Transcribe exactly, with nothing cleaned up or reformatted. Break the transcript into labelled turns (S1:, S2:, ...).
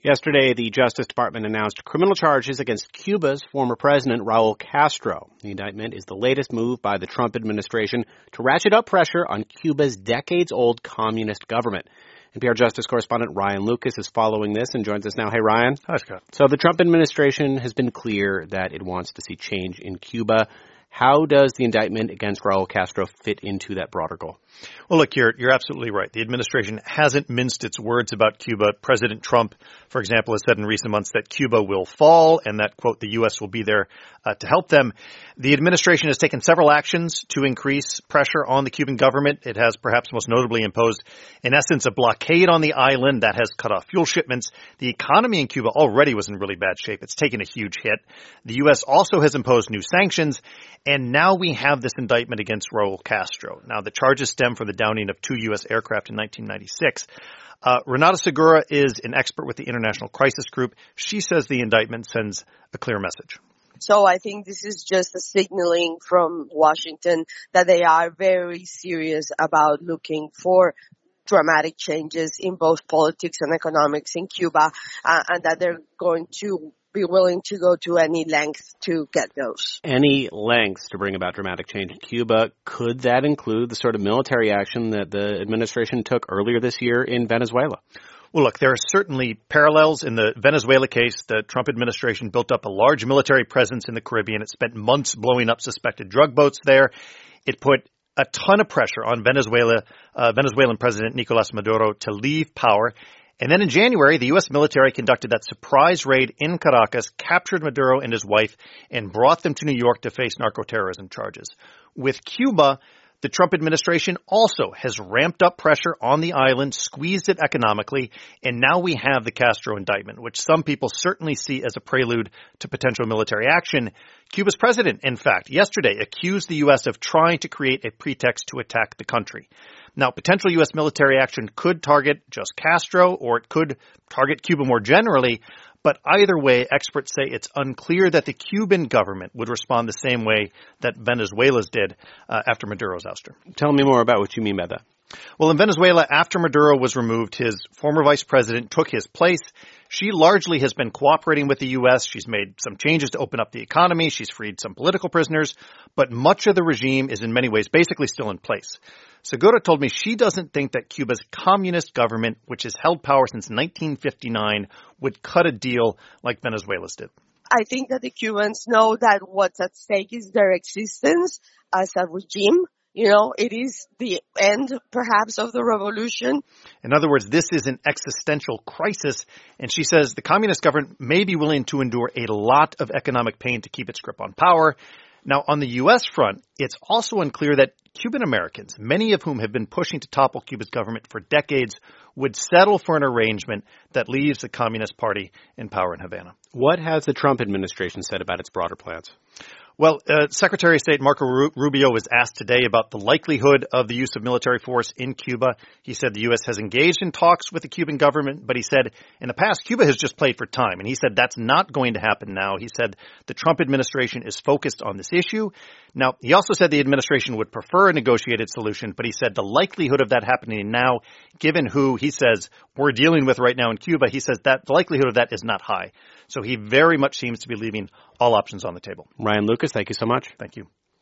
S1: Yesterday, the Justice Department announced criminal charges against Cuba's former president, Raul Castro. The indictment is the latest move by the Trump administration to ratchet up pressure on Cuba's decades-old communist government. N P R Justice correspondent Ryan Lucas is following this and joins us now. Hey, Ryan.
S2: Hi, Scott.
S1: So the Trump administration has been clear that it wants to see change in Cuba. How does the indictment against Raul Castro fit into that broader goal?
S2: Well, look, you're, you're absolutely right. The administration hasn't minced its words about Cuba. President Trump, for example, has said in recent months that Cuba will fall and that, quote, the U S will be there uh, to help them. The administration has taken several actions to increase pressure on the Cuban government. It has perhaps most notably imposed, in essence, a blockade on the island that has cut off fuel shipments. The economy in Cuba already was in really bad shape. It's taken a huge hit. The U S also has imposed new sanctions. And now we have this indictment against Raul Castro. Now, the charges stem from the downing of two U S aircraft in nineteen ninety-six. Uh, Renata Segura is an expert with the International Crisis Group. She says the indictment sends a clear message.
S3: So I think this is just a signaling from Washington that they are very serious about looking for dramatic changes in both politics and economics in Cuba, uh, and that they're going to be willing to go to any length to get those.
S1: Any lengths to bring about dramatic change in Cuba. Could that include the sort of military action that the administration took earlier this year in Venezuela?
S2: Well, look, there are certainly parallels. In the Venezuela case, the Trump administration built up a large military presence in the Caribbean. It spent months blowing up suspected drug boats there. It put a ton of pressure on Venezuela, uh, Venezuelan President Nicolas Maduro to leave power. And then in January, the U S military conducted that surprise raid in Caracas, captured Maduro and his wife, and brought them to New York to face narco-terrorism charges. With Cuba, the Trump administration also has ramped up pressure on the island, squeezed it economically, and now we have the Castro indictment, which some people certainly see as a prelude to potential military action. Cuba's president, in fact, yesterday accused the U S of trying to create a pretext to attack the country. Now, potential U S military action could target just Castro, or it could target Cuba more generally. But either way, experts say it's unclear that the Cuban government would respond the same way that Venezuela's did uh, after Maduro's ouster.
S1: Tell me more about what you mean by that.
S2: Well, in Venezuela, after Maduro was removed, his former vice president took his place. She largely has been cooperating with the U S. She's made some changes to open up the economy. She's freed some political prisoners. But much of the regime is in many ways basically still in place. Segura told me she doesn't think that Cuba's communist government, which has held power since nineteen fifty-nine, would cut a deal like Venezuela's did.
S3: I think that the Cubans know that what's at stake is their existence as a regime. You know, it is the end, perhaps, of the revolution.
S2: In other words, this is an existential crisis. And she says the communist government may be willing to endure a lot of economic pain to keep its grip on power. Now, on the U S front, it's also unclear that Cuban Americans, many of whom have been pushing to topple Cuba's government for decades, would settle for an arrangement that leaves the Communist Party in power in Havana.
S1: What has the Trump administration said about its broader plans?
S2: Well, uh, Secretary of State Marco Rubio was asked today about the likelihood of the use of military force in Cuba. He said the U S has engaged in talks with the Cuban government, but he said in the past, Cuba has just played for time. And he said that's not going to happen now. He said the Trump administration is focused on this issue. Now, he also said the administration would prefer a negotiated solution, but he said the likelihood of that happening now, given who he says we're dealing with right now in Cuba, he says that the likelihood of that is not high. So he very much seems to be leaving all options on the table.
S1: Ryan Lucas, thank you so much.
S2: Thank you.